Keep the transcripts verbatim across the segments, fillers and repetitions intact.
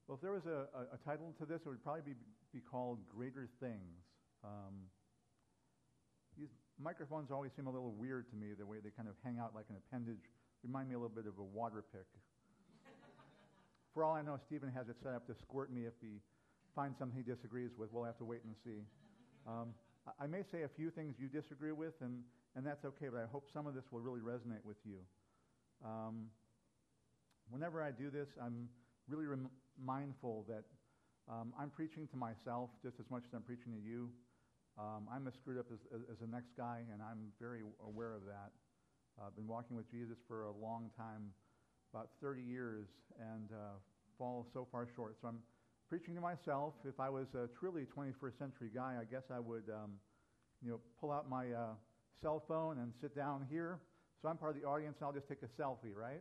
Well, if there was a, a, a title to this, it would probably be, be called Greater Things. Um, these microphones always seem a little weird to me, the way they kind of hang out like an appendage. Remind me a little bit of a water pick. For all I know, Stephen has it set up to squirt me if he finds something he disagrees with. We'll have to wait and see. Um, I, I may say a few things you disagree with, and, and that's okay, but I hope some of this will really resonate with you. Um, whenever I do this, I'm really rem- mindful that um, I'm preaching to myself just as much as I'm preaching to you. Um, I'm as screwed up as, as, as the next guy, and I'm very aware of that. Uh, I've been walking with Jesus for a long time, about thirty years, and uh, fall so far short. So I'm preaching to myself. If I was a truly twenty-first century guy, I guess I would, um, you know, pull out my uh, cell phone and sit down here. So I'm part of the audience, and I'll just take a selfie, right?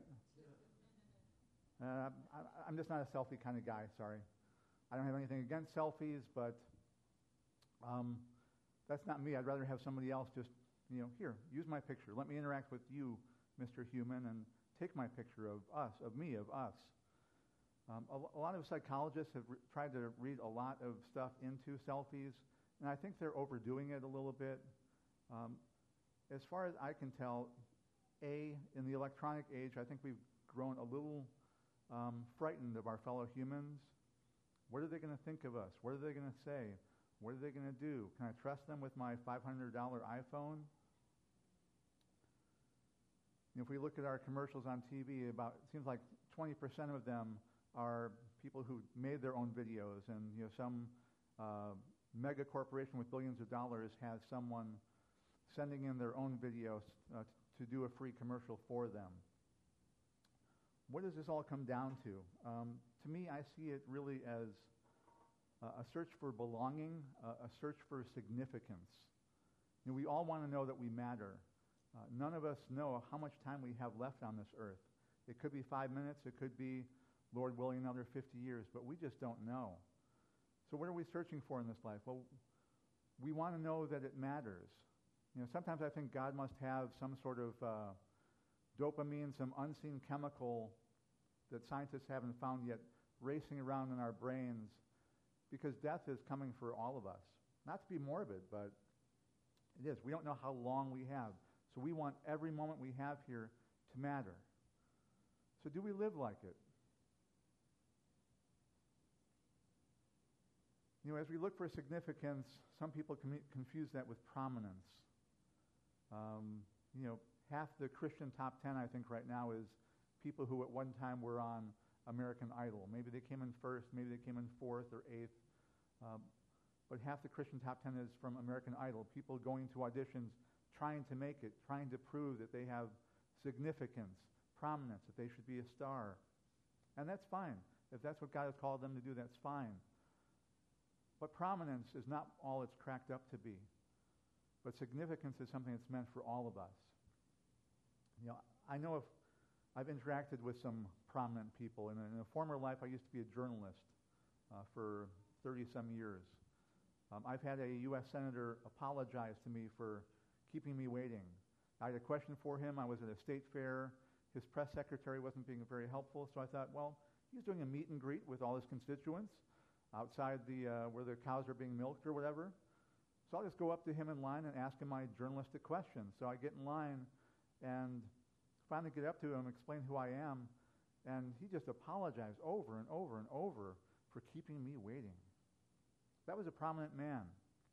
Uh, I, I'm just not a selfie kind of guy, sorry. I don't have anything against selfies, but um, that's not me. I'd rather have somebody else just, you know, here, use my picture. Let me interact with you, Mister Human, and take my picture of us, of me, of us. Um, a, a lot of psychologists have re- tried to read a lot of stuff into selfies, and I think they're overdoing it a little bit. Um, as far as I can tell, A, in the electronic age, I think we've grown a little um, frightened of our fellow humans. What are they going to think of us? What are they going to say? What are they going to do? Can I trust them with my five hundred dollars iPhone? If we look at our commercials on T V, about it seems like twenty percent of them are people who made their own videos, and you know some uh, mega corporation with billions of dollars has someone sending in their own videos uh, t- to do a free commercial for them. What does this all come down to? Um, to me, I see it really as uh, a search for belonging, uh, a search for significance. You know, we all want to know that we matter. Uh, none of us know how much time we have left on this earth. It could be five minutes. It could be, Lord willing, another fifty years. But we just don't know. So what are we searching for in this life? Well, we want to know that it matters. You know, sometimes I think God must have some sort of uh, dopamine, some unseen chemical that scientists haven't found yet, racing around in our brains, because death is coming for all of us. Not to be morbid, but it is. We don't know how long we have. So we want every moment we have here to matter. So do we live like it? You know, as we look for significance, some people com- confuse that with prominence. Um, you know, half the Christian top ten, I think, right now is people who at one time were on American Idol. Maybe they came in first, maybe they came in fourth or eighth. Um, but half the Christian top ten is from American Idol. People going to auditions, trying to make it, trying to prove that they have significance, prominence, that they should be a star. And that's fine. If that's what God has called them to do, that's fine. But prominence is not all it's cracked up to be. But significance is something that's meant for all of us. You know, I know if I've interacted with some prominent people. In a, in a former life, I used to be a journalist uh, for thirty-some years. Um, I've had a U S senator apologize to me for keeping me waiting. I had a question for him. I was at a state fair. His press secretary wasn't being very helpful, so I thought, well, he's doing a meet and greet with all his constituents outside the uh, where the cows are being milked or whatever. So I'll just go up to him in line and ask him my journalistic question. So I get in line and finally get up to him, explain who I am, and he just apologized over and over and over for keeping me waiting. That was a prominent man.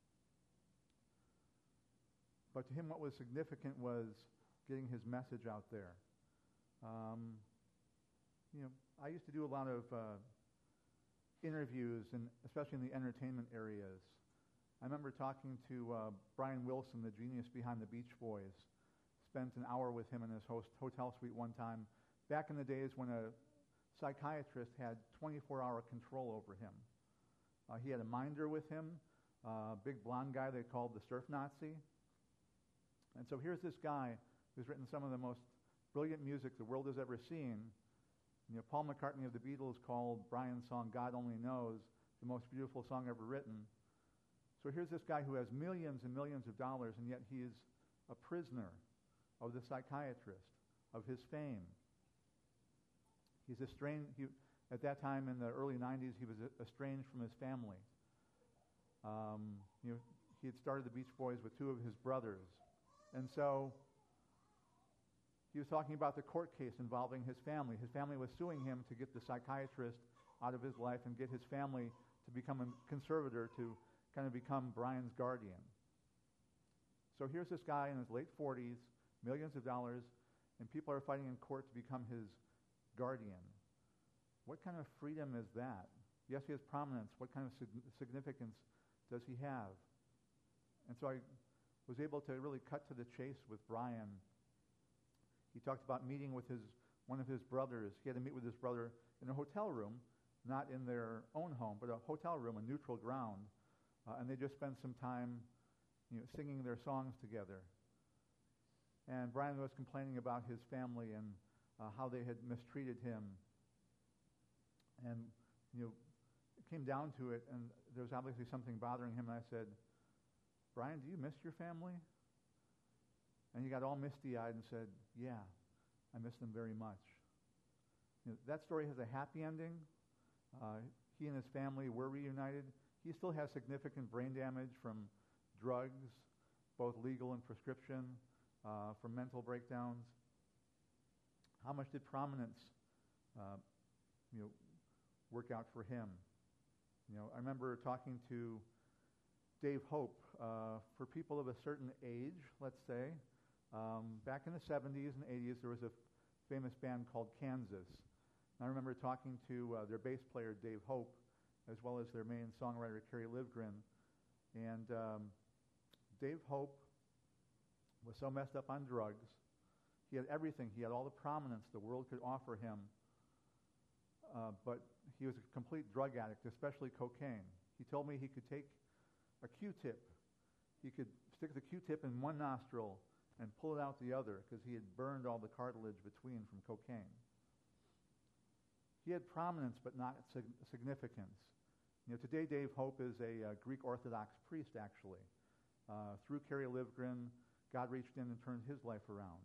But to him, what was significant was getting his message out there. Um, you know, I used to do a lot of uh, interviews, and especially in the entertainment areas. I remember talking to uh, Brian Wilson, the genius behind the Beach Boys. Spent an hour with him in his host hotel suite one time, back in the days when a psychiatrist had twenty-four hour control over him. Uh, he had a minder with him, a uh, big blonde guy they called the Surf Nazi. And so here's this guy who's written some of the most brilliant music the world has ever seen. You know, Paul McCartney of the Beatles called Brian's song God Only Knows the most beautiful song ever written. So here's this guy who has millions and millions of dollars, and yet he is a prisoner of the psychiatrist, of his fame. He's a strain, he, At that time, in the early nineties, he was estranged from his family. Um, you know, he had started the Beach Boys with two of his brothers. And so he was talking about the court case involving his family. His family was suing him to get the psychiatrist out of his life and get his family to become a conservator, to kind of become Brian's guardian. So here's this guy in his late forties, millions of dollars, and people are fighting in court to become his guardian. What kind of freedom is that? Yes, he has prominence. What kind of sig- significance does he have? And so I was able to really cut to the chase with Brian. He talked about meeting with his one of his brothers. He had to meet with his brother in a hotel room, not in their own home, but a hotel room, a neutral ground. Uh, and they just spent some time, you know, singing their songs together. And Brian was complaining about his family and uh, how they had mistreated him. And, you know, it came down to it, and there was obviously something bothering him. And I said, Brian, do you miss your family? And he got all misty-eyed and said, yeah, I miss them very much. You know, that story has a happy ending. Uh, he and his family were reunited. He still has significant brain damage from drugs, both legal and prescription, uh, from mental breakdowns. How much did prominence, uh, you know, work out for him? You know, I remember talking to Dave Hope. Uh, for people of a certain age, let's say, um, back in the seventies and eighties, there was a f- famous band called Kansas. And I remember talking to uh, their bass player, Dave Hope, as well as their main songwriter, Kerry Livgren. And um, Dave Hope was so messed up on drugs. He had everything. He had all the prominence the world could offer him. Uh, but he was a complete drug addict, especially cocaine. He told me he could take a Q-tip. He could stick the Q-tip in one nostril and pull it out the other because he had burned all the cartilage between from cocaine. He had prominence but not sig- significance. You know, today Dave Hope is a uh, Greek Orthodox priest, actually. Uh, through Kerry Livgren, God reached in and turned his life around.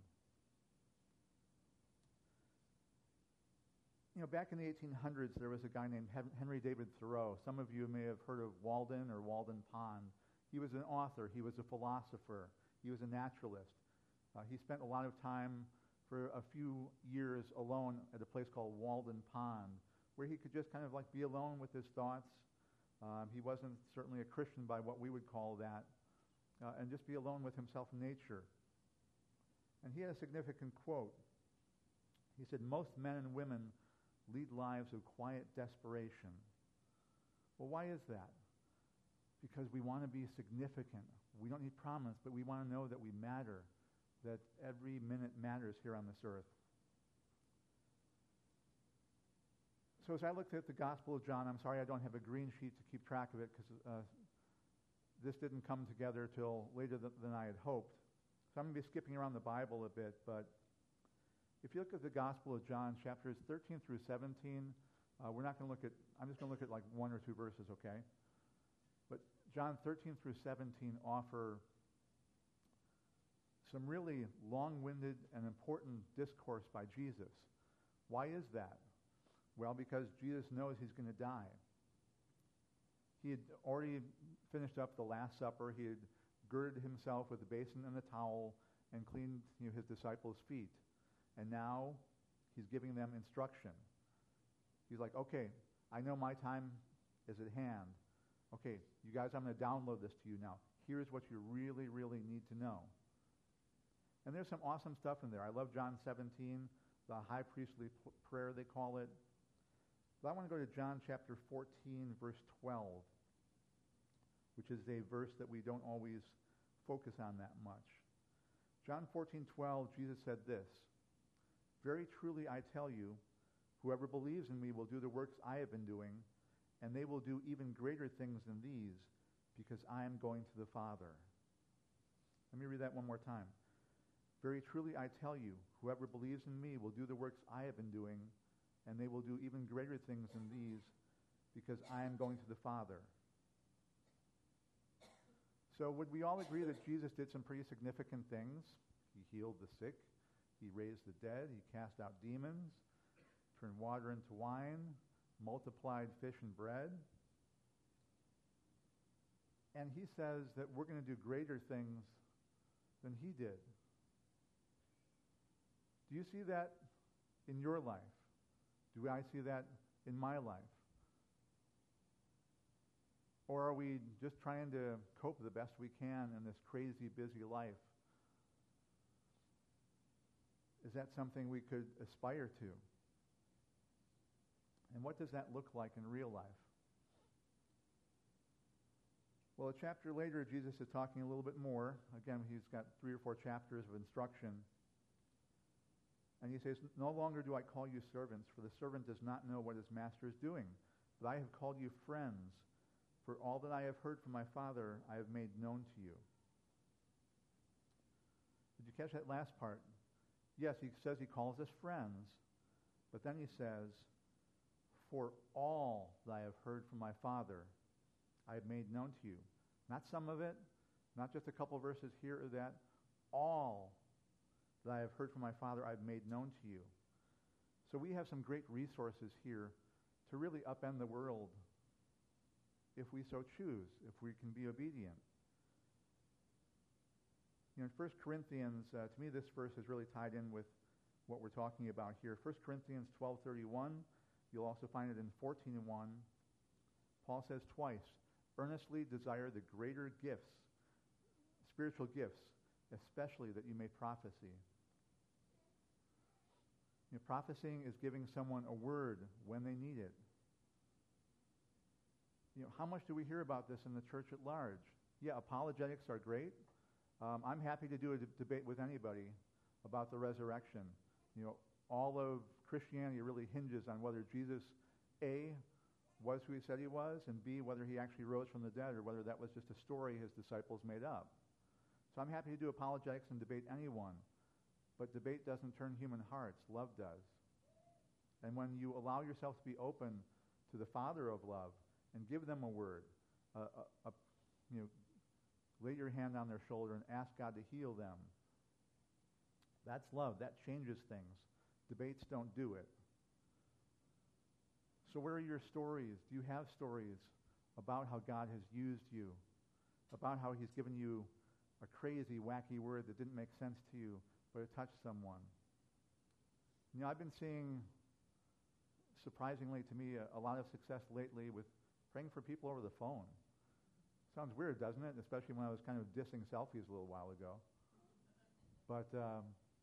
You know, back in the eighteen hundreds, there was a guy named Henry David Thoreau. Some of you may have heard of Walden or Walden Pond. He was an author. He was a philosopher. He was a naturalist. Uh, he spent a lot of time for a few years alone at a place called Walden Pond, where he could just kind of like be alone with his thoughts. Um, he wasn't certainly a Christian by what we would call that, uh, and just be alone with himself and nature. And he had a significant quote. He said, "Most men and women lead lives of quiet desperation." Well, why is that? Because we want to be significant. We don't need prominence, but we want to know that we matter, that every minute matters here on this earth. So as I looked at the Gospel of John, I'm sorry I don't have a green sheet to keep track of it because uh, this didn't come together till later th- than I had hoped. So I'm going to be skipping around the Bible a bit, but if you look at the Gospel of John, chapters thirteen through seventeen, uh, we're not going to look at, I'm just going to look at like one or two verses, okay? But John thirteen through seventeen offer some really long-winded and important discourse by Jesus. Why is that? Well, because Jesus knows he's going to die. He had already finished up the Last Supper. He had girded himself with the basin and the towel and cleaned, you know, his disciples' feet. And now he's giving them instruction. He's like, okay, I know my time is at hand. Okay, you guys, I'm going to download this to you now. Here's what you really, really need to know. And there's some awesome stuff in there. I love John seventeen, the high priestly p- prayer, they call it. But I want to go to John chapter fourteen, verse twelve, which is a verse that we don't always focus on that much. John fourteen twelve, Jesus said this, "Very truly I tell you, whoever believes in me will do the works I have been doing, and they will do even greater things than these, because I am going to the Father." Let me read that one more time. "Very truly I tell you, whoever believes in me will do the works I have been doing, and they will do even greater things than these, because I am going to the Father." So would we all agree that Jesus did some pretty significant things? He healed the sick. He raised the dead. He cast out demons, turned water into wine, multiplied fish and bread. And he says that we're going to do greater things than he did. Do you see that in your life? Do I see that in my life? Or are we just trying to cope the best we can in this crazy, busy life? Is that something we could aspire to? And what does that look like in real life? Well, a chapter later, Jesus is talking a little bit more. Again, he's got three or four chapters of instruction. And he says, "No longer do I call you servants, for the servant does not know what his master is doing. But I have called you friends, for all that I have heard from my Father I have made known to you." Did you catch that last part? Yes, he says he calls us friends, but then he says, "For all that I have heard from my Father I have made known to you." Not some of it, not just a couple verses here or that. All that I have heard from my Father I have made known to you. So we have some great resources here to really upend the world if we so choose, if we can be obedient. You know, in First Corinthians, uh, to me this verse is really tied in with what we're talking about here. First Corinthians twelve thirty-one, you'll also find it in fourteen one. Paul says twice, "Earnestly desire the greater gifts, spiritual gifts, especially that you may prophesy." You know, prophesying is giving someone a word when they need it. You know, how much do we hear about this in the church at large? Yeah, apologetics are great. Um, I'm happy to do a d- debate with anybody about the resurrection. You know, all of Christianity really hinges on whether Jesus, A, was who he said he was, and B, whether he actually rose from the dead, or whether that was just a story his disciples made up. So I'm happy to do apologetics and debate anyone. But debate doesn't turn human hearts. Love does. And when you allow yourself to be open to the Father of love and give them a word, a, a, a, you know, lay your hand on their shoulder and ask God to heal them, that's love. That changes things. Debates don't do it. So where are your stories? Do you have stories about how God has used you, about how he's given you a crazy, wacky word that didn't make sense to you, but it touched someone? You know, I've been seeing, surprisingly to me, a, a lot of success lately with praying for people over the phone. Sounds weird, doesn't it? Especially when I was kind of dissing selfies a little while ago. But um,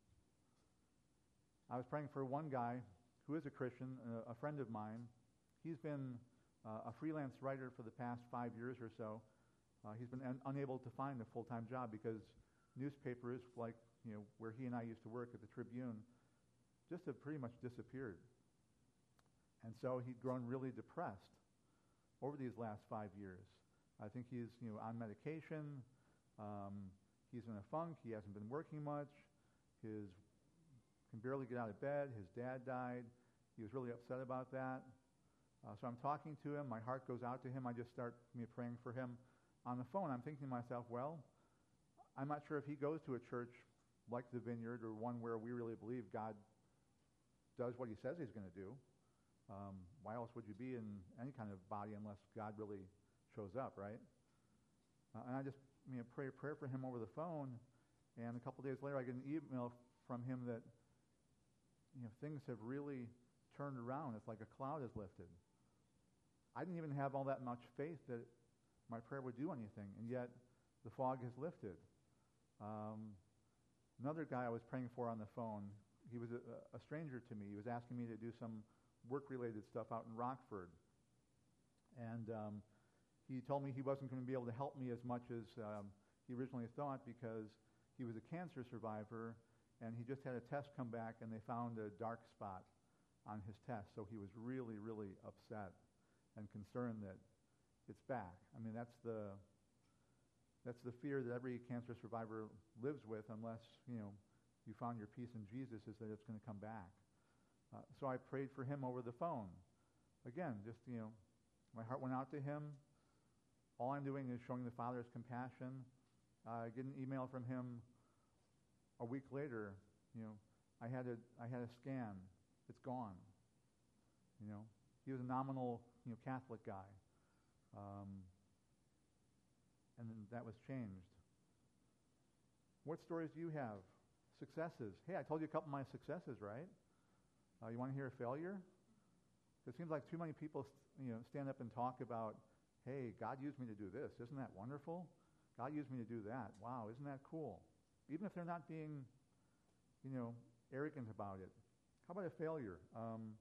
I was praying for one guy who is a Christian, a, a friend of mine. He's been uh, a freelance writer for the past five years or so. Uh, he's been un- unable to find a full-time job because newspapers, like you know where he and I used to work at the Tribune, just have pretty much disappeared. And so he'd grown really depressed over these last five years. I think he's you know on medication. Um, he's in a funk. He hasn't been working much. His can barely get out of bed. His dad died. He was really upset about that. Uh, so I'm talking to him. My heart goes out to him. I just start you know, praying for him on the phone. I'm thinking to myself, well, I'm not sure if he goes to a church like the Vineyard or one where we really believe God does what he says he's going to do. Um, why else would you be in any kind of body unless God really shows up, right? Uh, and I just you know, pray a prayer for him over the phone, and a couple days later I get an email from him that you know things have really turned around. It's like a cloud has lifted. I didn't even have all that much faith that my prayer would do anything, and yet the fog has lifted. Um, another guy I was praying for on the phone, he was a, a stranger to me. He was asking me to do some work-related stuff out in Rockford. And um, he told me he wasn't going to be able to help me as much as um, he originally thought because he was a cancer survivor, and he just had a test come back, and they found a dark spot on his test. So he was really, really upset and concerned that it's back. I mean, that's the that's the fear that every cancer survivor lives with unless, you know, you found your peace in Jesus, is that it's going to come back. Uh, so I prayed for him over the phone. Again, just, you know, my heart went out to him. All I'm doing is showing the Father's compassion. Uh, I get an email from him a week later. You know, I had a I had a scan. It's gone. You know, he was a nominal, you know, Catholic guy. Um, and then that was changed. What stories do you have? Successes. Hey, I told you a couple of my successes, right? Uh, you want to hear a failure? It seems like too many people, you know, stand up and talk about, hey, God used me to do this. Isn't that wonderful? God used me to do that. Wow, isn't that cool? Even if they're not being, you know, arrogant about it. How about a failure? Um,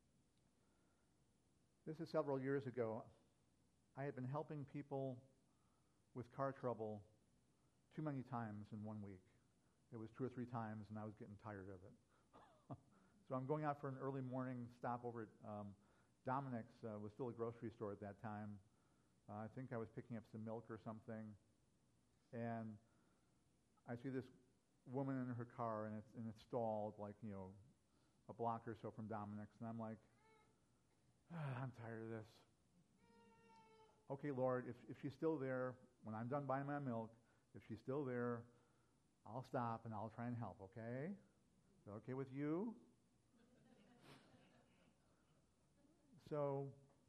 this is several years ago. I had been helping people with car trouble too many times in one week. It was two or three times, and I was getting tired of it. So I'm going out for an early morning stop over at um, Dominic's. Uh, was still a grocery store at that time. Uh, I think I was picking up some milk or something, and I see this woman in her car, and it's, and it's stalled like, you know, a block or so from Dominic's, and I'm like, ah, I'm tired of this. Okay, Lord, if, if she's still there, when I'm done buying my milk, if she's still there, I'll stop and I'll try and help, okay? Is that okay with you? So,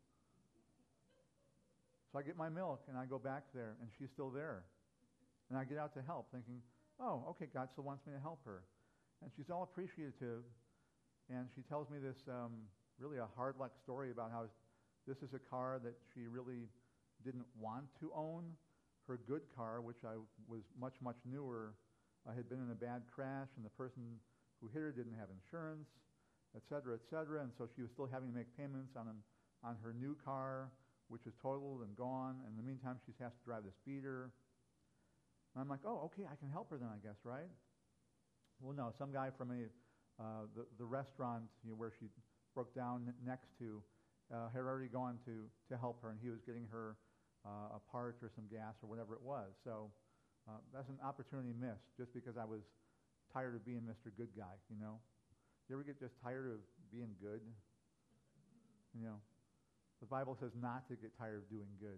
so I get my milk and I go back there and she's still there. And I get out to help thinking, oh, okay, God still wants me to help her. And she's all appreciative. And she tells me this um, really a hard luck story about how this is a car that she really didn't want to own. Her good car, which I was much, much newer, uh, had been in a bad crash, and the person who hit her didn't have insurance, et cetera, et cetera. And so she was still having to make payments on an, on her new car, which was totaled and gone. And in the meantime, she has to drive the speeder. And I'm like, oh, okay, I can help her then, I guess, right? Well, no, some guy from a, uh, the, the restaurant, you know, where she broke down n- next to uh, had already gone to, to help her, and he was getting her uh, a part or some gas or whatever it was. So uh, that's an opportunity missed just because I was tired of being Mister Good Guy, you know? You ever get just tired of being good? You know, the Bible says not to get tired of doing good.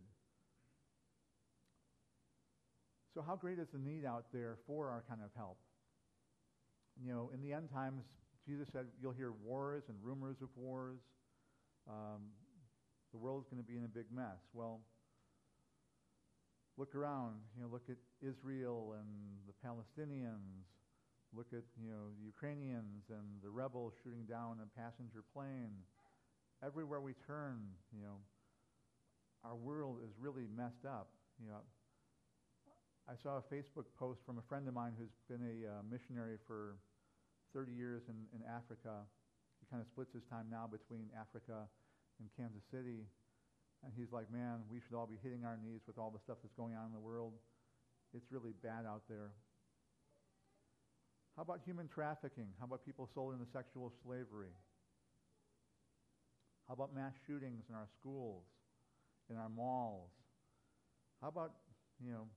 So how great is the need out there for our kind of help? You know, in the end times, Jesus said you'll hear wars and rumors of wars. Um, the world's going to be in a big mess. Well, look around. You know, look at Israel and the Palestinians. Look at, you know, the Ukrainians and the rebels shooting down a passenger plane. Everywhere we turn, you know, our world is really messed up. You know, I saw a Facebook post from a friend of mine who's been a uh, missionary for thirty years in, in Africa. He kind of splits his time now between Africa and Kansas City. And he's like, man, we should all be hitting our knees with all the stuff that's going on in the world. It's really bad out there. How about human trafficking? How about people sold into sexual slavery? How about mass shootings in our schools, in our malls? How about, you know,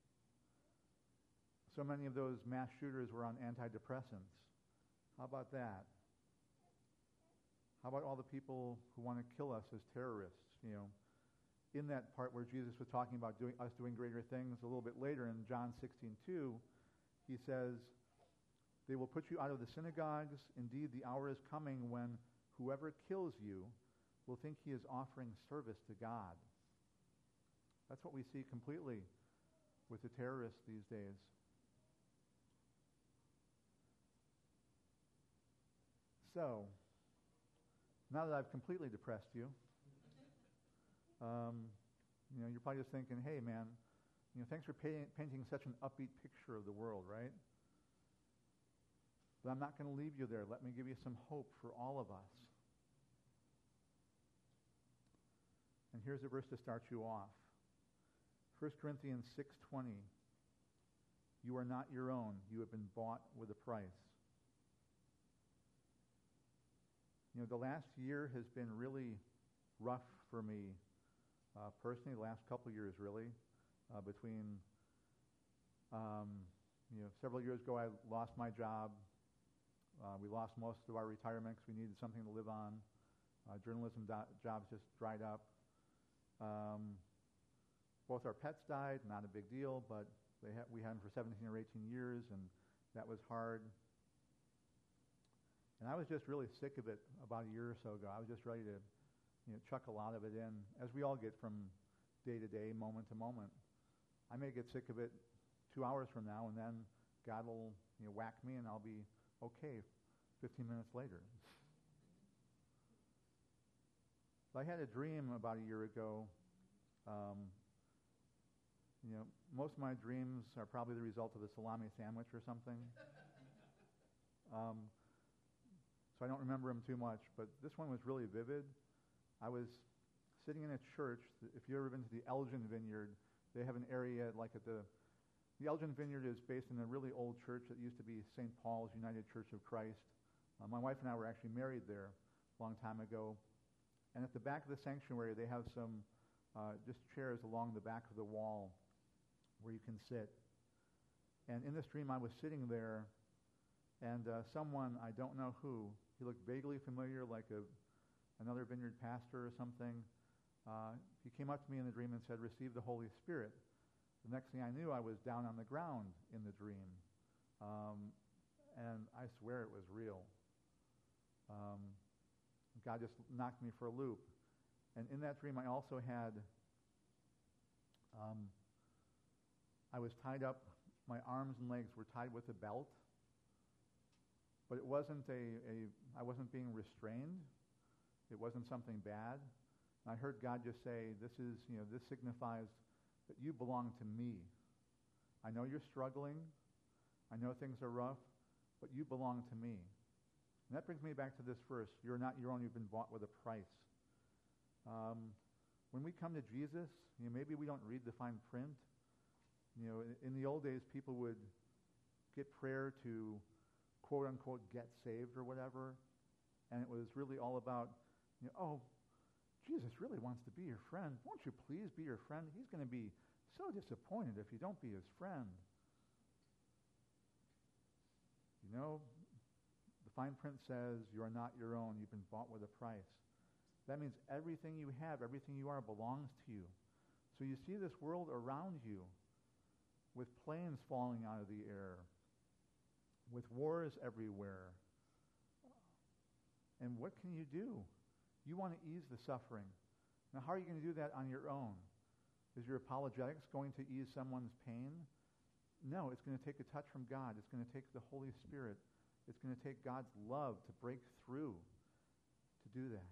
so many of those mass shooters were on antidepressants. How about that? How about all the people who want to kill us as terrorists? You know, in that part where Jesus was talking about doing, us doing greater things, a little bit later in John sixteen two, he says, they will put you out of the synagogues. Indeed, the hour is coming when whoever kills you will think he is offering service to God. That's what we see completely with the terrorists these days. So, now that I've completely depressed you, um, you know, you're probably just thinking, hey, man, you know, thanks for pay- painting such an upbeat picture of the world, right? But I'm not going to leave you there. Let me give you some hope for all of us. And here's a verse to start you off. First Corinthians six twenty. You are not your own. You have been bought with a price. You know, the last year has been really rough for me uh, personally, the last couple of years really, uh, between, um, you know, several years ago I lost my job. Uh, we lost most of our retirement because we needed something to live on. Uh, journalism do- jobs just dried up. Um, both our pets died, not a big deal, but they ha- we had them for seventeen or eighteen years, and that was hard. And I was just really sick of it about a year or so ago. I was just ready to you know, chuck a lot of it in, as we all get from day to day, moment to moment. I may get sick of it two hours from now, and then God will, you know, whack me, and I'll be okay fifteen minutes later. I had a dream about a year ago. Um, you know, most of my dreams are probably the result of a salami sandwich or something. um, so I don't remember them too much, but this one was really vivid. I was sitting in a church. If you've ever been to the Elgin Vineyard, they have an area like at the, the Elgin Vineyard is based in a really old church that used to be Saint Paul's United Church of Christ. Uh, my wife and I were actually married there a long time ago. And at the back of the sanctuary, they have some uh, just chairs along the back of the wall where you can sit. And in this dream, I was sitting there, and uh, someone, I don't know who, he looked vaguely familiar, like a another vineyard pastor or something. Uh, he came up to me in the dream and said, "Receive the Holy Spirit." The next thing I knew, I was down on the ground in the dream. Um, and I swear it was real. Um, God just knocked me for a loop. And in that dream, I also had, um, I was tied up, my arms and legs were tied with a belt, but it wasn't a, a I wasn't being restrained. It wasn't something bad. And I heard God just say, this is, you know, this signifies that you belong to me. I know you're struggling. I know things are rough, but you belong to me. And that brings me back to this verse. You're not your own, you've been bought with a price. Um, when we come to Jesus, you know, maybe we don't read the fine print. You know, in, in the old days, people would get prayer to, quote unquote, get saved or whatever. And it was really all about, you know, oh, Jesus really wants to be your friend. Won't you please be your friend? He's going to be so disappointed if you don't be his friend. You know, the fine print says you are not your own. You've been bought with a price. That means everything you have, everything you are belongs to you. So you see this world around you with planes falling out of the air, with wars everywhere. And what can you do? You want to ease the suffering. Now, how are you going to do that on your own? Is your apologetics going to ease someone's pain? No, it's going to take a touch from God. It's going to take the Holy Spirit. It's going to take God's love to break through to do that.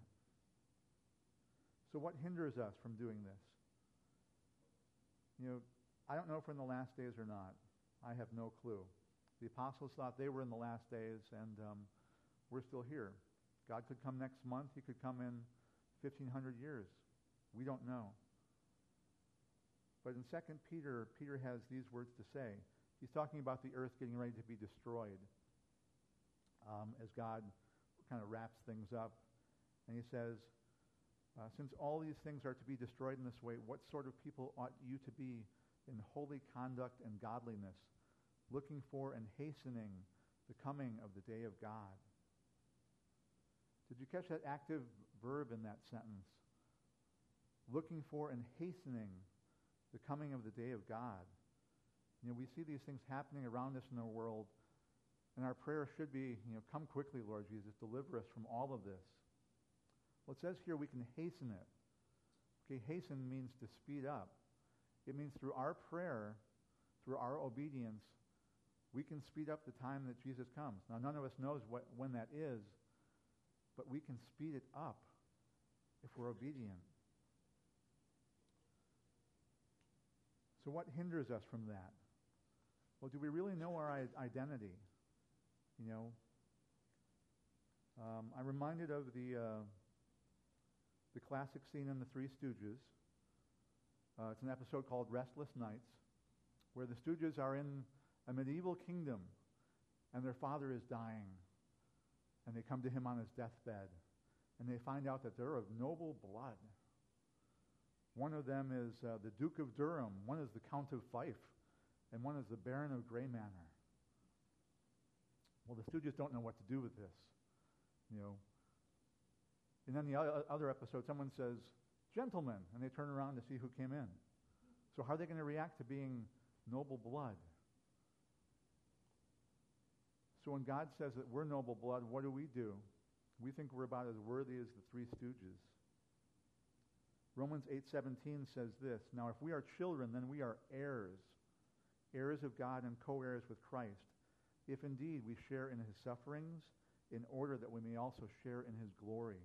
So what hinders us from doing this? You know, I don't know if we're in the last days or not. I have no clue. The apostles thought they were in the last days, and um, we're still here. God could come next month. He could come in fifteen hundred years. We don't know. But in Second Peter, Peter has these words to say. He's talking about the earth getting ready to be destroyed um, as God kind of wraps things up. And he says, uh, since all these things are to be destroyed in this way, what sort of people ought you to be in holy conduct and godliness, looking for and hastening the coming of the day of God? Did you catch that active verb in that sentence? Looking for and hastening the coming of the day of God. You know, we see these things happening around us in our world, and our prayer should be, you know, come quickly, Lord Jesus, deliver us from all of this. Well, it says here we can hasten it. Okay, hasten means to speed up. It means through our prayer, through our obedience, we can speed up the time that Jesus comes. Now, none of us knows what, when that is, but we can speed it up if we're obedient. So what hinders us from that? Well, do we really know our identity? You know, um, I'm reminded of the uh, the classic scene in The Three Stooges. Uh, it's an episode called Restless Nights, where the Stooges are in a medieval kingdom, and their father is dying, and they come to him on his deathbed, and they find out that they're of noble blood. One of them is uh, the Duke of Durham, one is the Count of Fife, and one is the Baron of Grey Manor. Well, the Stooges don't know what to do with this, you know. And then the other episode, someone says, "Gentlemen," and they turn around to see who came in. So how are they going to react to being noble blood? So when God says that we're noble blood, what do we do? We think we're about as worthy as the Three Stooges. Romans eight seventeen says this, "Now if we are children, then we are heirs, heirs of God and co-heirs with Christ, if indeed we share in his sufferings, in order that we may also share in his glory."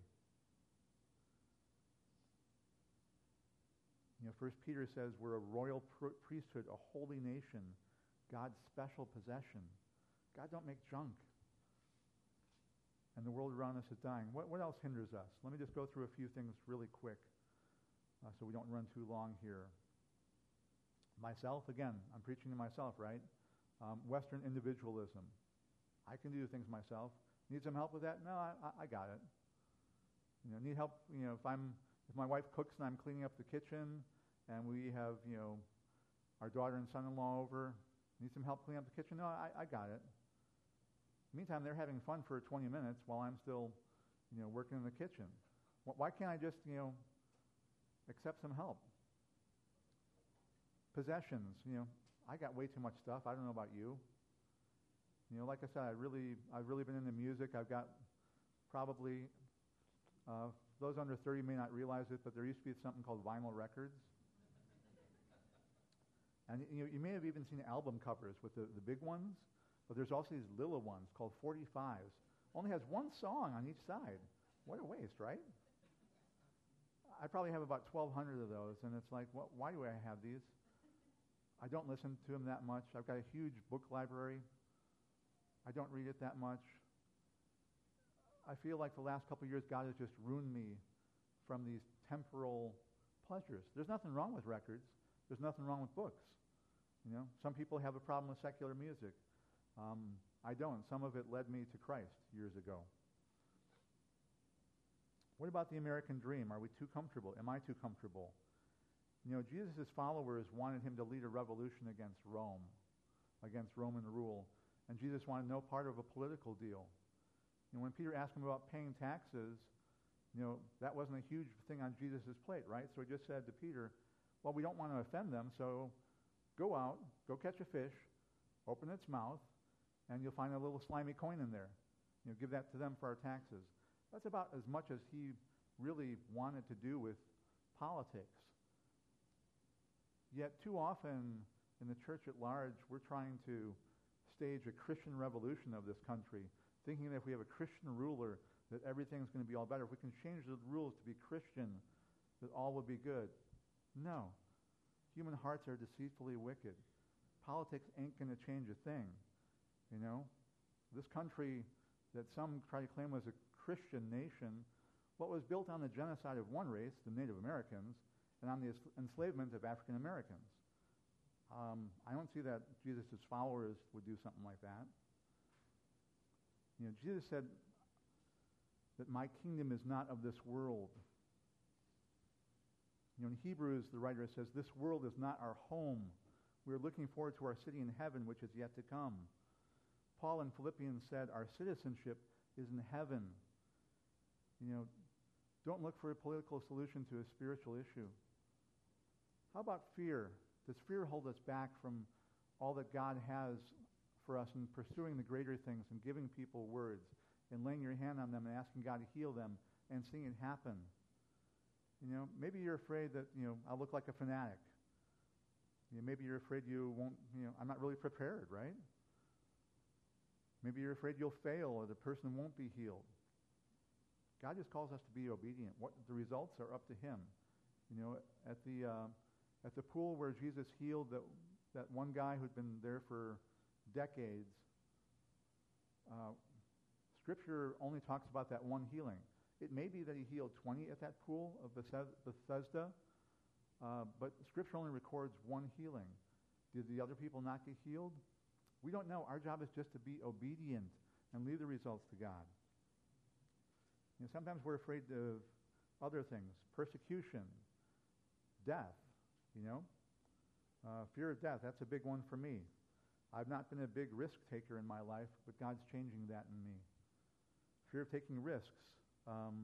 You know, First Peter says we're a royal pr- priesthood, a holy nation, God's special possession. God don't make junk. And the world around us is dying. What, what else hinders us? Let me just go through a few things really quick uh, so we don't run too long here. Myself, again, I'm preaching to myself, right? Um, Western individualism. I can do things myself. Need some help with that? No, I, I, I got it. You know, need help, you know, if I'm if my wife cooks and I'm cleaning up the kitchen and we have, you know, our daughter and son-in-law over, need some help cleaning up the kitchen? No, I, I got it. Meantime, they're having fun for twenty minutes while I'm still, you know, working in the kitchen. Why can't I just, you know, accept some help? Possessions, you know, I got way too much stuff. I don't know about you. You know, like I said, I really, I've really been into music. I've got probably, uh, those under thirty may not realize it, but there used to be something called vinyl records. And you know, you may have even seen album covers with the, the big ones, but there's also these little ones called forty-fives. Only has one song on each side. What a waste, right? I probably have about twelve hundred of those, and it's like, what, why do I have these? I don't listen to them that much. I've got a huge book library. I don't read it that much. I feel like the last couple of years, God has just ruined me from these temporal pleasures. There's nothing wrong with records. There's nothing wrong with books. You know, some people have a problem with secular music. Um, I don't. Some of it led me to Christ years ago. What about the American dream? Are we too comfortable? Am I too comfortable? You know, Jesus' followers wanted him to lead a revolution against Rome, against Roman rule. And Jesus wanted no part of a political deal. You know, when Peter asked him about paying taxes, you know, that wasn't a huge thing on Jesus' plate, right? So he just said to Peter, well, we don't want to offend them, so go out, go catch a fish, open its mouth, and you'll find a little slimy coin in there. You know, give that to them for our taxes. That's about as much as he really wanted to do with politics. Yet too often in the church at large, we're trying to stage a Christian revolution of this country, thinking that if we have a Christian ruler, that everything's going to be all better. If we can change the rules to be Christian, that all will be good. No. Human hearts are deceitfully wicked. Politics ain't going to change a thing. You know? This country that some try to claim was a Christian nation, what was built on the genocide of one race, the Native Americans, and on the enslavement of African Americans. Um, I don't see that Jesus' followers would do something like that. You know, Jesus said that my kingdom is not of this world. You know, in Hebrews, the writer says, this world is not our home. We are looking forward to our city in heaven, which is yet to come. Paul in Philippians said, our citizenship is in heaven. You know, don't look for a political solution to a spiritual issue. How about fear? Does fear hold us back from all that God has for us in pursuing the greater things and giving people words and laying your hand on them and asking God to heal them and seeing it happen? You know, maybe you're afraid that, you know, I'll look like a fanatic. You know, maybe you're afraid you won't, you know, I'm not really prepared, right? Maybe you're afraid you'll fail or the person won't be healed. God just calls us to be obedient. What the results are up to him. You know, at the uh, at the pool where Jesus healed that that one guy who'd been there for decades, uh, Scripture only talks about that one healing. It may be that he healed twenty at that pool of Bethesda, uh, but Scripture only records one healing. Did the other people not get healed? We don't know. Our job is just to be obedient and leave the results to God. You know, sometimes we're afraid of other things, persecution, death, you know. Uh, fear of death, that's a big one for me. I've not been a big risk taker in my life, but God's changing that in me. Fear of taking risks. Um,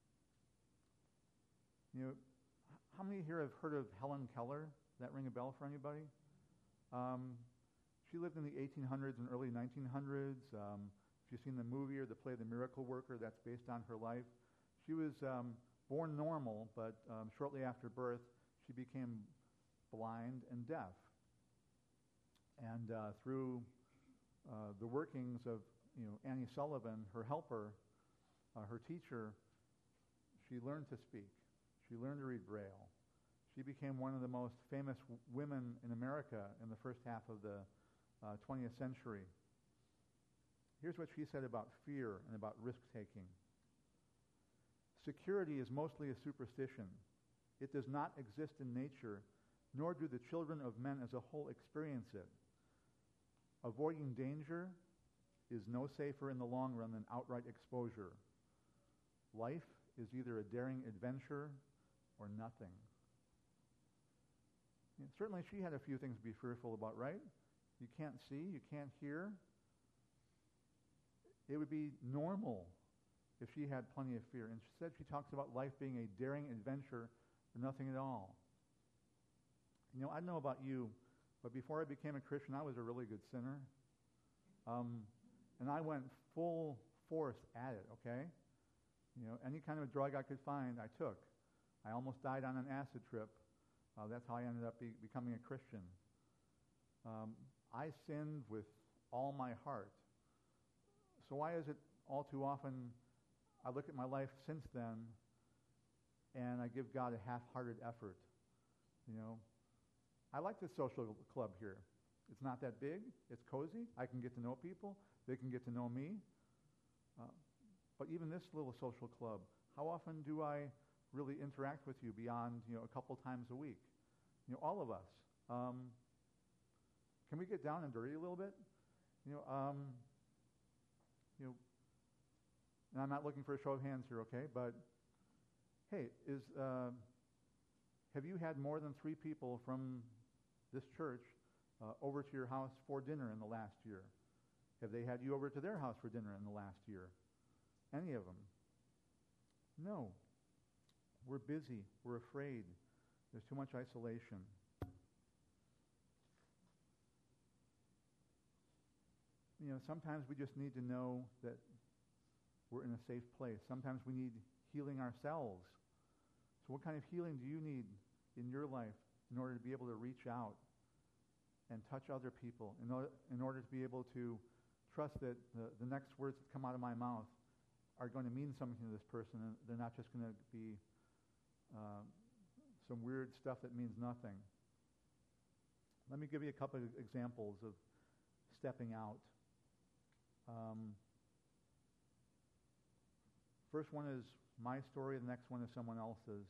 you know, how many here have heard of Helen Keller? Does that ring a bell for anybody? Um, she lived in the eighteen hundreds and early nineteen hundreds. Um, if you've seen the movie or the play The Miracle Worker, that's based on her life. She was um, born normal, but um, shortly after birth, she became blind and deaf. And uh, through uh, the workings of you know Annie Sullivan, her helper, uh, her teacher, she learned to speak. She learned to read Braille. She became one of the most famous w- women in America in the first half of the uh, twentieth century. Here's what she said about fear and about risk-taking. Security is mostly a superstition. It does not exist in nature, nor do the children of men as a whole experience it. Avoiding danger is no safer in the long run than outright exposure. Life is either a daring adventure or nothing. And certainly she had a few things to be fearful about, right? You can't see, you can't hear. It would be normal if she had plenty of fear. Instead, she talks about life being a daring adventure or nothing at all. You know, I don't know about you, but before I became a Christian, I was a really good sinner. Um, and I went full force at it, okay? You know, any kind of drug I could find, I took. I almost died on an acid trip. Uh, that's how I ended up be- becoming a Christian. Um, I sinned with all my heart. So why is it all too often I look at my life since then and I give God a half-hearted effort? You know, I like this social club here. It's not that big. It's cozy. I can get to know people. They can get to know me. Uh, but even this little social club, how often do I really interact with you beyond, you know, a couple times a week? You know, all of us. Um, can we get down and dirty a little bit? You know, um, you know, and I'm not looking for a show of hands here, okay? But hey, is uh, have you had more than three people from this church uh, over to your house for dinner in the last year? Have they had you over to their house for dinner in the last year? Any of them? No. We're busy. We're afraid. There's too much isolation. You know, sometimes we just need to know that we're in a safe place. Sometimes we need healing ourselves. So what kind of healing do you need in your life in order to be able to reach out and touch other people, in order, in order to be able to trust that the, the next words that come out of my mouth are going to mean something to this person, and they're not just going to be uh, some weird stuff that means nothing. Let me give you a couple of examples of stepping out. Um, first one is my story, the next one is someone else's.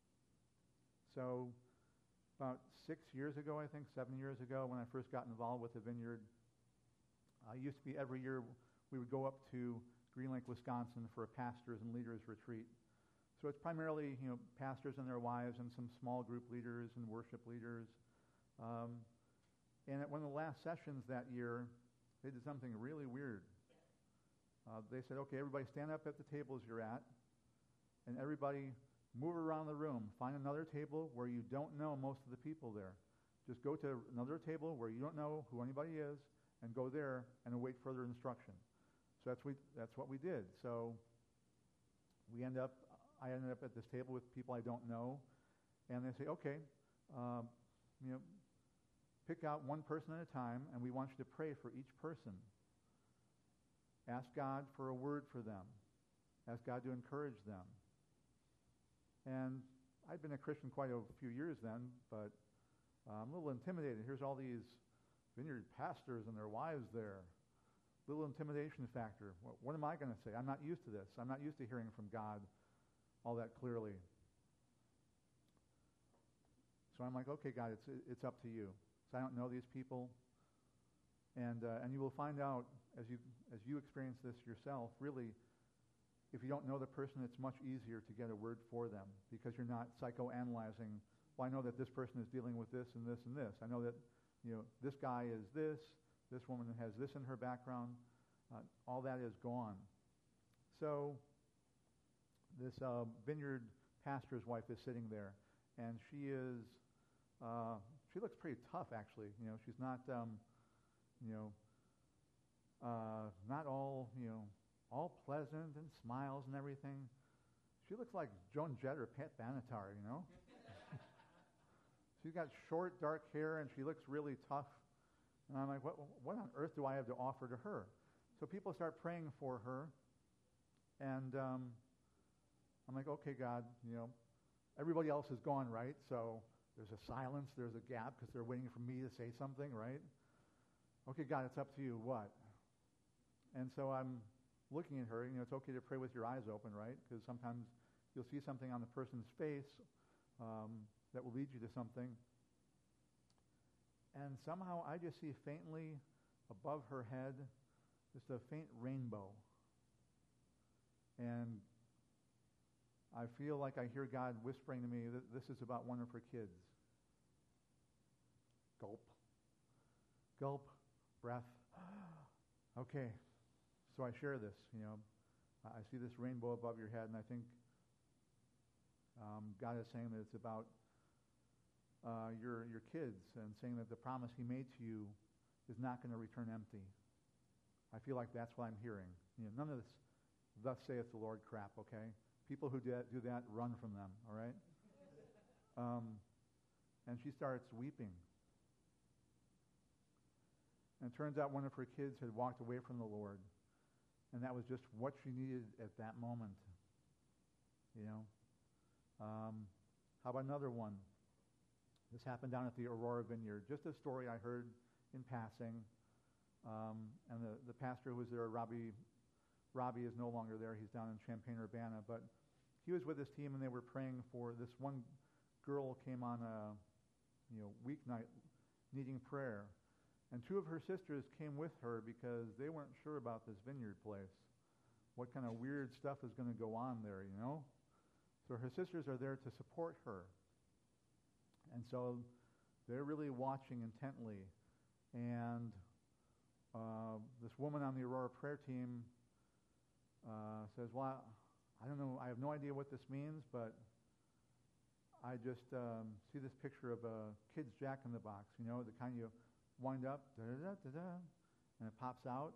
So about six years ago, I think, seven years ago, when I first got involved with the Vineyard, uh, it used to be every year we would go up to Green Lake, Wisconsin for a pastors and leaders retreat. So it's primarily, you know, pastors and their wives and some small group leaders and worship leaders. Um, and at one of the last sessions that year, they did something really weird. Uh, they said, okay, everybody stand up at the tables you're at, and everybody move around the room. Find another table where you don't know most of the people there. Just go to another table where you don't know who anybody is, and go there and await further instruction. So that's, we, that's what we did. So we end up, I ended up at this table with people I don't know, and they say, okay, um, you know, pick out one person at a time, and we want you to pray for each person. Ask God for a word for them. Ask God to encourage them. And I'd been a Christian quite a few years then, but uh, I'm a little intimidated. Here's all these Vineyard pastors and their wives there. Little intimidation factor. What, what am I going to say? I'm not used to this. I'm not used to hearing from God all that clearly. So I'm like, okay, God, it's it's up to you. So I don't know these people, and uh, and you will find out as you as you experience this yourself. Really, if you don't know the person, it's much easier to get a word for them because you're not psychoanalyzing. Well, I know that this person is dealing with this and this and this. I know that, you know, this guy is this. This woman has this in her background. Uh, all that is gone. So this uh, Vineyard pastor's wife is sitting there, and she is. Uh, she looks pretty tough, actually. You know, she's not, um, you know, uh, not all, you know, all pleasant and smiles and everything. she looks like Joan Jett or Pat Benatar, you know? She's got short, dark hair, and she looks really tough. And I'm like, what, what on earth do I have to offer to her? So people start praying for her, and um, I'm like, okay, God, you know, everybody else is gone, right? So there's a silence, there's a gap, because they're waiting for me to say something, right? Okay, God, it's up to you. What? And so I'm looking at her. You know, it's okay to pray with your eyes open, right? Because sometimes you'll see something on the person's face um, that will lead you to something. And somehow I just see faintly above her head just a faint rainbow. And I feel like I hear God whispering to me that this is about one of her kids. Gulp. Gulp. Breath. Okay. So I share this, you know. I see this rainbow above your head, and I think um, God is saying that it's about uh, your your kids, and saying that the promise He made to you is not going to return empty. I feel like that's what I'm hearing. You know, none of this, thus saith the Lord crap, okay? People who do that, do that run from them, all right? Um, and she starts weeping. And it turns out one of her kids had walked away from the Lord. And that was just what she needed at that moment. You know? Um, how about another one? This happened down at the Aurora Vineyard. Just a story I heard in passing. Um, and the, the pastor who was there, Robbie, Robbie is no longer there. He's down in Champaign-Urbana. But he was with his team, and they were praying for this one girl came on a you know weeknight needing prayer. And two of her sisters came with her because they weren't sure about this vineyard place. What kind of weird stuff is going to go on there, you know? So her sisters are there to support her. And so they're really watching intently. And uh, this woman on the Aurora prayer team uh, says, well, I don't know, I have no idea what this means, but I just um, see this picture of a kid's Jack-in-the-Box, you know, the kind you wind up, da-da-da-da-da, and it pops out.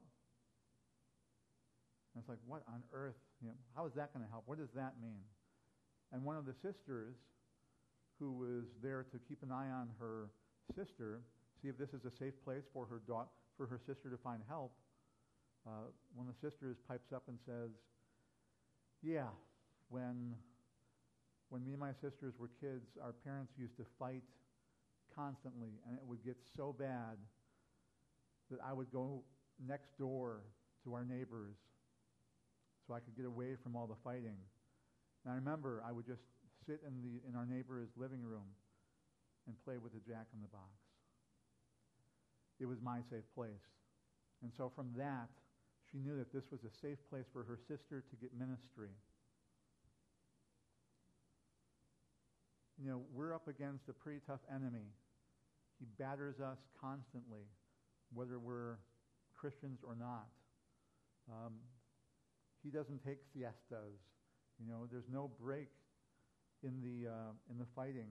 And it's like, what on earth? You know, how is that going to help? What does that mean? And one of the sisters, who was there to keep an eye on her sister, see if this is a safe place for her da- for her sister to find help, uh, one of the sisters pipes up and says, yeah, when when me and my sisters were kids, our parents used to fight constantly, and it would get so bad that I would go next door to our neighbors so I could get away from all the fighting. And I remember I would just sit in the in our neighbor's living room and play with the Jack-in-the-Box. It was my safe place. And so from that, she knew that this was a safe place for her sister to get ministry. You know, we're up against a pretty tough enemy. He batters us constantly, whether we're Christians or not. Um, he doesn't take siestas. You know, there's no break in the uh, in the fighting.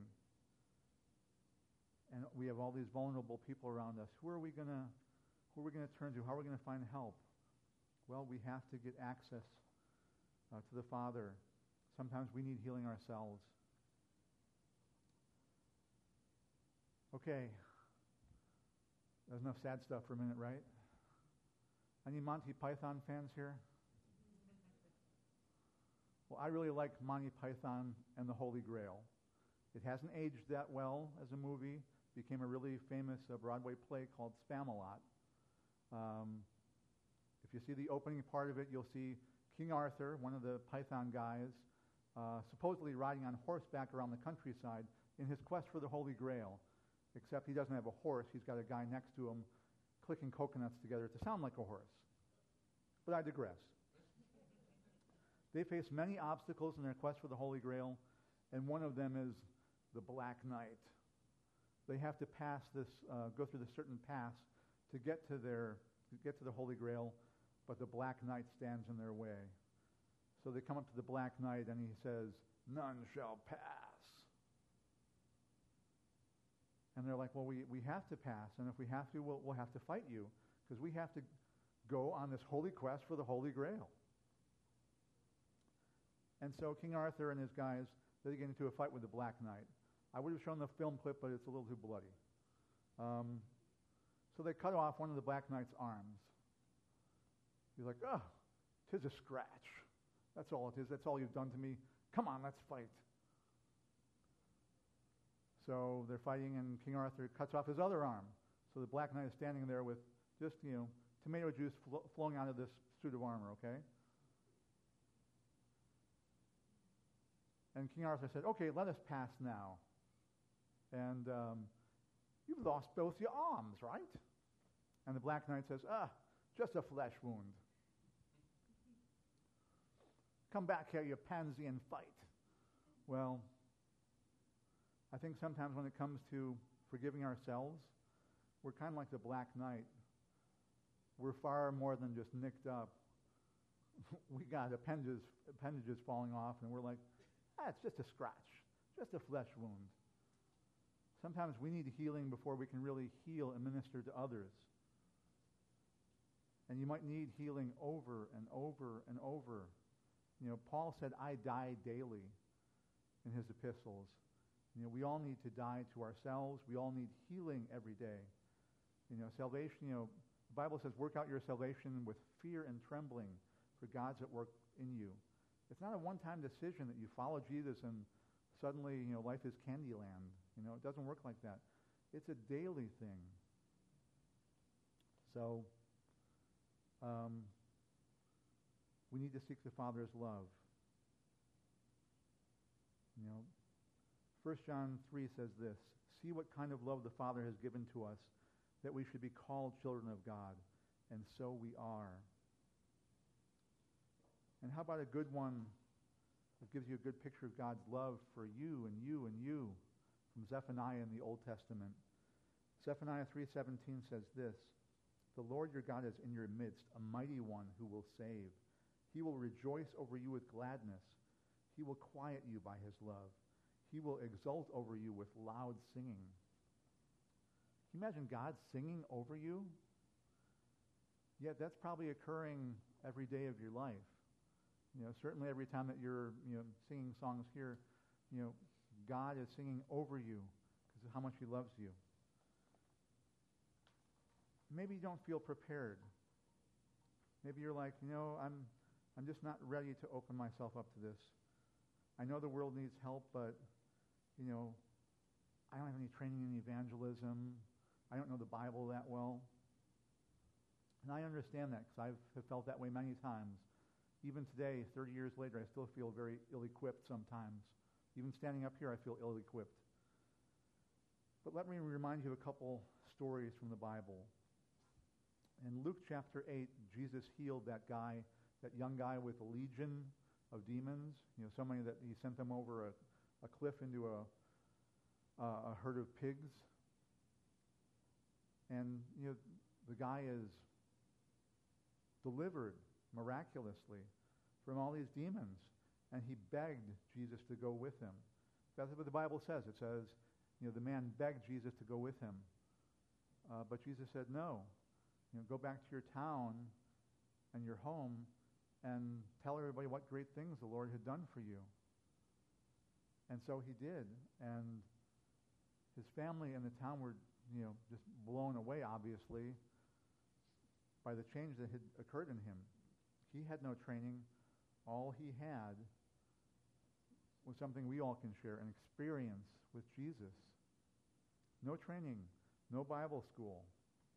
And we have all these vulnerable people around us. Who are we gonna who are we gonna turn to? How are we gonna find help? Well, we have to get access uh, to the Father. Sometimes we need healing ourselves. Okay. There's enough sad stuff for a minute, right? Any Monty Python fans here? Well, I really like Monty Python and the Holy Grail. It hasn't aged that well as a movie. It became a really famous uh, Broadway play called Spamalot. Um, if you see the opening part of it, you'll see King Arthur, one of the Python guys, uh, supposedly riding on horseback around the countryside in his quest for the Holy Grail. Except he doesn't have a horse. He's got a guy next to him clicking coconuts together to sound like a horse. But I digress. They face many obstacles in their quest for the Holy Grail, and one of them is the Black Knight. They have to pass this, uh, go through this certain pass to get to their, to get to the Holy Grail, but the Black Knight stands in their way. So they come up to the Black Knight, and he says, "None shall pass." And they're like, well, we, we have to pass, and if we have to, we'll, we'll have to fight you, because we have to go on this holy quest for the Holy Grail. And so King Arthur and his guys, they get into a fight with the Black Knight. I would have shown the film clip, but it's a little too bloody. Um, so they cut off one of the Black Knight's arms. He's like, oh, 'tis a scratch. That's all it is. That's all you've done to me. Come on, let's fight. So they're fighting, and King Arthur cuts off his other arm. So the Black Knight is standing there with just, you know, tomato juice fl- flowing out of this suit of armor, okay? And King Arthur said, okay, let us pass now. And um, you've lost both your arms, right? And the Black Knight says, ah, just a flesh wound. Come back here, you pansy, and fight. Well, I think sometimes when it comes to forgiving ourselves, we're kind of like the Black Knight. We're far more than just nicked up. We got appendages, appendages falling off, and we're like, ah, it's just a scratch, just a flesh wound. Sometimes we need healing before we can really heal and minister to others. And you might need healing over and over and over. You know, Paul said, I die daily in his epistles. You know, we all need to die to ourselves. We all need healing every day. You know, salvation, you know, the Bible says, work out your salvation with fear and trembling, for God's at work in you. It's not a one-time decision that you follow Jesus and suddenly, you know, life is Candyland. You know, it doesn't work like that. It's a daily thing. So, um, we need to seek the Father's love. You know, First John three says this, see what kind of love the Father has given to us, that we should be called children of God, and so we are. And how about a good one that gives you a good picture of God's love for you and you and you, from Zephaniah in the Old Testament. Zephaniah three seventeen says this, the Lord your God is in your midst, a mighty one who will save. He will rejoice over you with gladness. He will quiet you by his love. He will exult over you with loud singing. Can you imagine God singing over you? Yet that's probably occurring every day of your life. You know, certainly every time that you're, you know, singing songs here, you know, God is singing over you because of how much he loves you. Maybe you don't feel prepared. Maybe you're like, you know, I'm I'm just not ready to open myself up to this. I know the world needs help, but, you know, I don't have any training in evangelism. I don't know the Bible that well. And I understand that because I've have felt that way many times. Even today, thirty years later, I still feel very ill-equipped sometimes. Even standing up here, I feel ill-equipped. But let me remind you of a couple stories from the Bible. In Luke chapter eight, Jesus healed that guy, that young guy with a legion of demons. You know, so many that he sent them over a, a cliff into a, uh, a herd of pigs. And, you know, the guy is delivered miraculously from all these demons. And he begged Jesus to go with him. That's what the Bible says. It says, you know, the man begged Jesus to go with him. Uh, but Jesus said, no. You know, go back to your town and your home and tell everybody what great things the Lord had done for you. And so he did. And his family and the town were, you know, just blown away, obviously, by the change that had occurred in him. He had no training. All he had was something we all can share, an experience with Jesus. No training, no Bible school,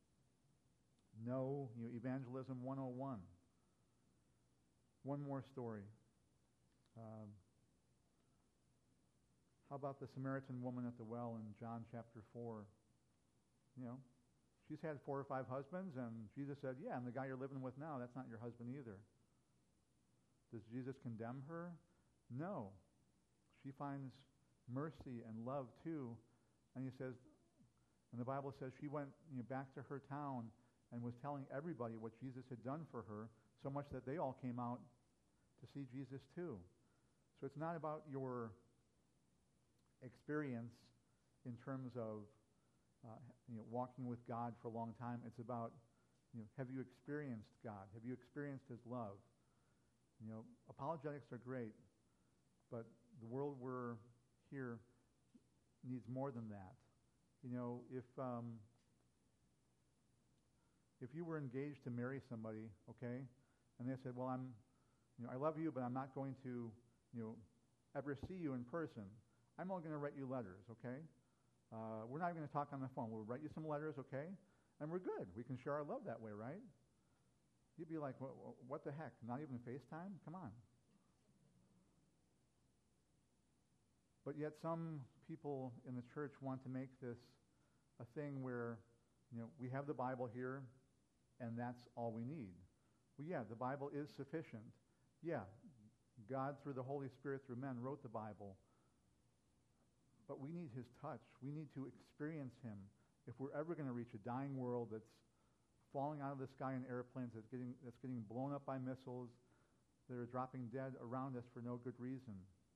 no, you know, evangelism one oh one. One more story. Um, how about the Samaritan woman at the well in John chapter four? You know, she's had four or five husbands, and Jesus said, yeah, and the guy you're living with now, that's not your husband either. Does Jesus condemn her? No. She finds mercy and love too. And he says, and the Bible says she went, you know, back to her town and was telling everybody what Jesus had done for her, so much that they all came out to see Jesus too. So it's not about your experience in terms of uh, you know, walking with God for a long time. It's about, you know, have you experienced God? Have you experienced his love? You know, apologetics are great, But the world we're here needs more than that. You know, if um, if you were engaged to marry somebody, okay, and they said, well, I'm, you know, I love you, but I'm not going to, you know, ever see you in person. I'm only going to write you letters, okay? Uh, we're not even going to talk on the phone. We'll write you some letters, okay? And we're good. We can share our love that way, right? You'd be like, what, what the heck? Not even FaceTime? Come on. But yet some people in the church want to make this a thing where, you know, we have the Bible here, and that's all we need. Well, yeah, the Bible is sufficient. Yeah, God, through the Holy Spirit, through men, wrote the Bible. But we need his touch. We need to experience him. If we're ever going to reach a dying world that's falling out of the sky in airplanes, that's getting, that's getting blown up by missiles, that are dropping dead around us for no good reason.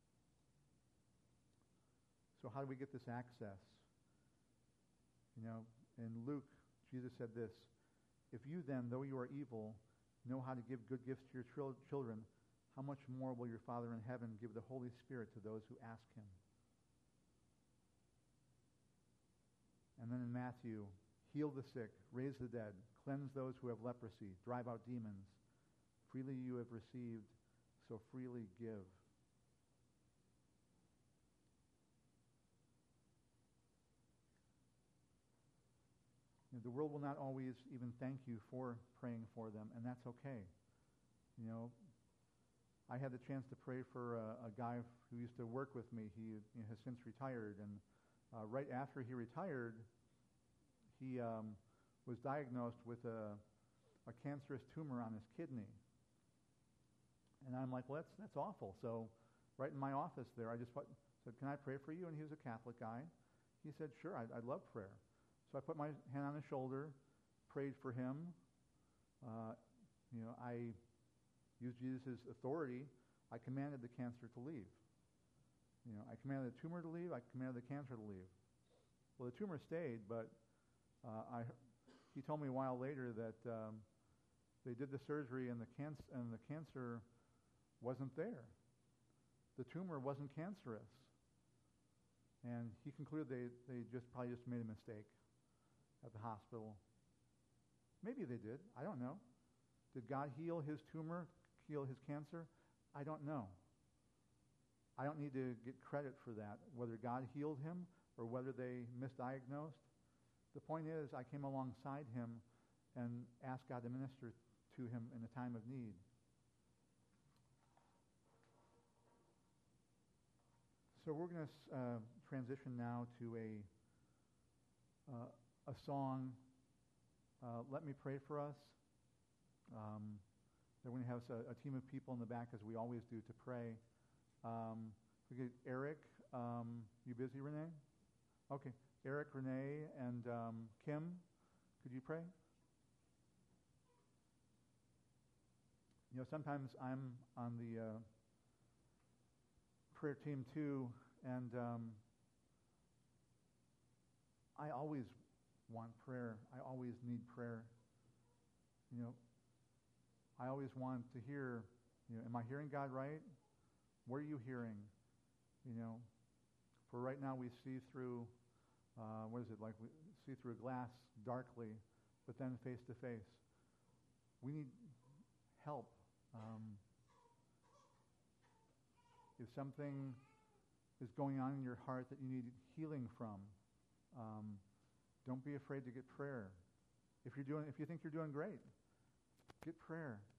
So how do we get this access? You know, in Luke, Jesus said this, if you then, though you are evil, know how to give good gifts to your tr- children, how much more will your Father in heaven give the Holy Spirit to those who ask him? And then in Matthew, heal the sick, raise the dead, cleanse those who have leprosy, drive out demons. Freely you have received, so freely give. You know, the world will not always even thank you for praying for them, and that's okay. You know, I had the chance to pray for a, a guy who used to work with me. He you know, has since retired, and uh, right after he retired, he um, was diagnosed with a, a cancerous tumor on his kidney. And I'm like, well, that's, that's awful. So right in my office there, I just said, can I pray for you? And he was a Catholic guy. He said, sure, I'd, I'd love prayer. So I put my hand on his shoulder, prayed for him. Uh, you know, I used Jesus' authority. I commanded the cancer to leave. You know, I commanded the tumor to leave. I commanded the cancer to leave. Well, the tumor stayed, but uh, I, he told me a while later that um, they did the surgery and the, canc- and the cancer wasn't there. The tumor wasn't cancerous. And he concluded they, they just probably just made a mistake at the hospital. Maybe they did. I don't know. Did God heal his tumor, heal his cancer? I don't know. I don't need to get credit for that, whether God healed him or whether they misdiagnosed. The point is, I came alongside him and asked God to minister to him in a time of need. So we're going to uh, transition now to a uh, a song. Uh, Let me pray for us. Um, they're going to have a, a team of people in the back, as we always do, to pray. Um, we get Eric. Um, you busy, Renee? Okay. Eric, Renee, and um, Kim, could you pray? You know, sometimes I'm on the uh, prayer team too, and um, I always want prayer. I always need prayer. You know, I always want to hear, you know, am I hearing God right? What are you hearing? You know, for right now we see through, uh, what is it, like we see through a glass darkly, but then face to face. We need help. Um, if something is going on in your heart that you need healing from, um, don't be afraid to get prayer. If you're doing, if you think you're doing great, get prayer.